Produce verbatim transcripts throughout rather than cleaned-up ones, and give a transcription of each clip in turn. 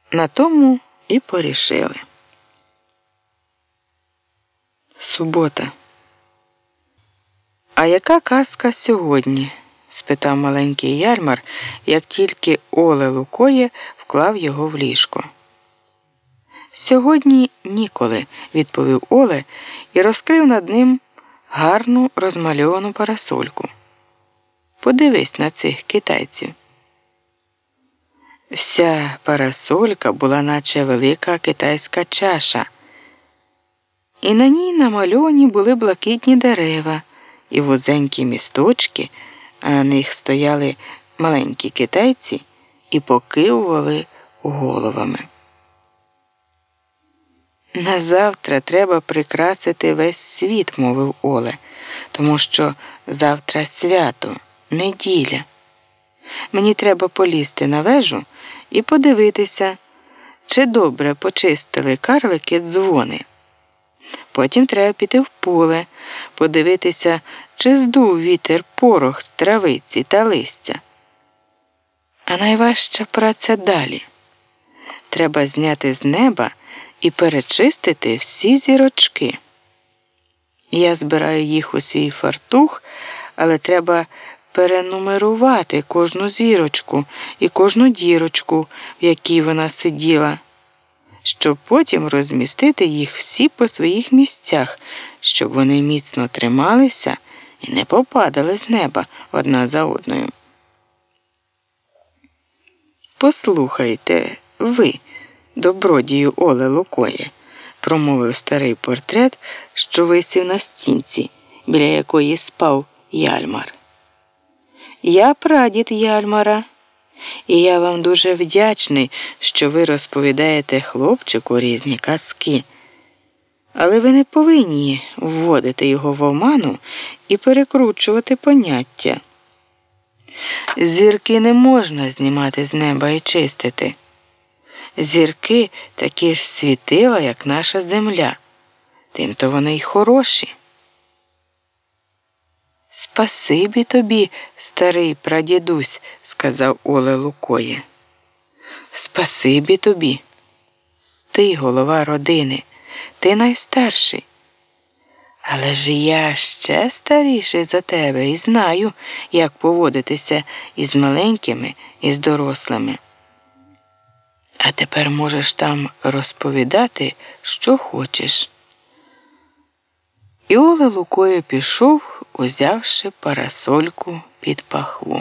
На тому і порішили. Субота. «А яка казка сьогодні?» – спитав маленький Яльмар, як тільки Оле Лукоє вклав його в ліжко. «Сьогодні ніколи», – відповів Оле і розкрив над ним гарну розмальовану парасольку. «Подивись на цих китайців». Вся парасолька була наче велика китайська чаша, і на ній намальовані були блакитні дерева і вузенькі місточки, а на них стояли маленькі китайці і покивували головами. «Назавтра треба прикрасити весь світ», – мовив Оле, «тому що завтра свято, неділя. Мені треба полізти на вежу і подивитися, чи добре почистили карлики дзвони. Потім треба піти в поле, подивитися, чи здув вітер порох з травиці та листя. А найважча праця далі. Треба зняти з неба і перечистити всі зірочки. Я збираю їх у свій фартух, але треба перенумерувати кожну зірочку і кожну дірочку, в якій вона сиділа, щоб потім розмістити їх всі по своїх місцях, щоб вони міцно трималися і не попадали з неба одна за одною. Послухайте, ви, добродію Оле Лукоє, промовив старий портрет, що висів на стінці, біля якої спав Яльмар. Я прадід Яльмара, і я вам дуже вдячний, що ви розповідаєте хлопчику різні казки. Але ви не повинні вводити його в оману і перекручувати поняття. Зірки не можна знімати з неба і чистити. Зірки такі ж світила, як наша земля. Тим-то вони й хороші. «Спасибі тобі, старий прадідусь», – сказав Оле Лукоє. «Спасибі тобі. Ти голова родини, ти найстарший. Але ж я ще старіший за тебе і знаю, як поводитися із маленькими, і з дорослими. А тепер можеш там розповідати, що хочеш». І Оле Лукоє пішов, узявши парасольку під пахву.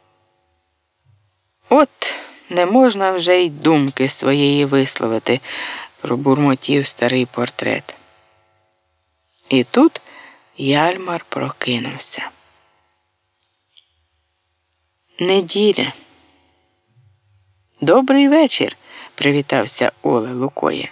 «От не можна вже й думки своєї висловити», – пробурмотів старий портрет. І тут Яльмар прокинувся. Неділя. «Добрий вечір», – привітався Оле Лукоє.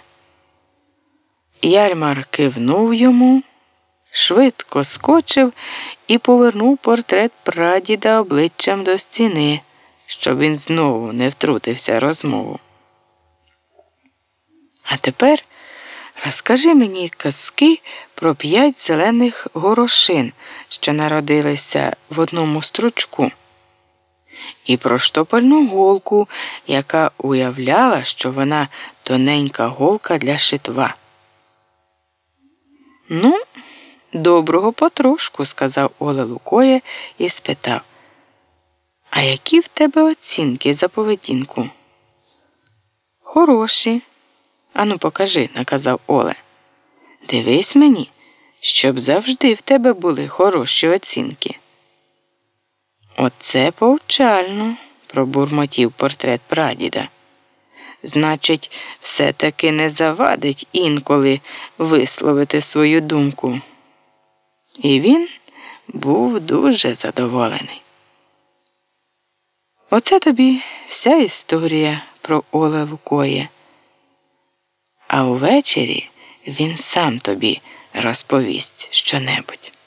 Яльмар кивнув йому, швидко скочив і повернув портрет прадіда обличчям до стіни, щоб він знову не втрутився в розмову. «А тепер розкажи мені казки про п'ять зелених горошин, що народилися в одному стручку, і про штопальну голку, яка уявляла, що вона тоненька голка для шитва». «Ну, доброго потрошку», – сказав Оле Лукоє і спитав, «А які в тебе оцінки за поведінку?» «Хороші». «Ану, покажи», – наказав Оле. «Дивись мені, щоб завжди в тебе були хороші оцінки». «Оце повчально», – пробурмотів портрет прадіда. «Значить, все-таки не завадить інколи висловити свою думку». І він був дуже задоволений. Оце тобі вся історія про Оле Лукоє. А увечері він сам тобі розповість щонебудь.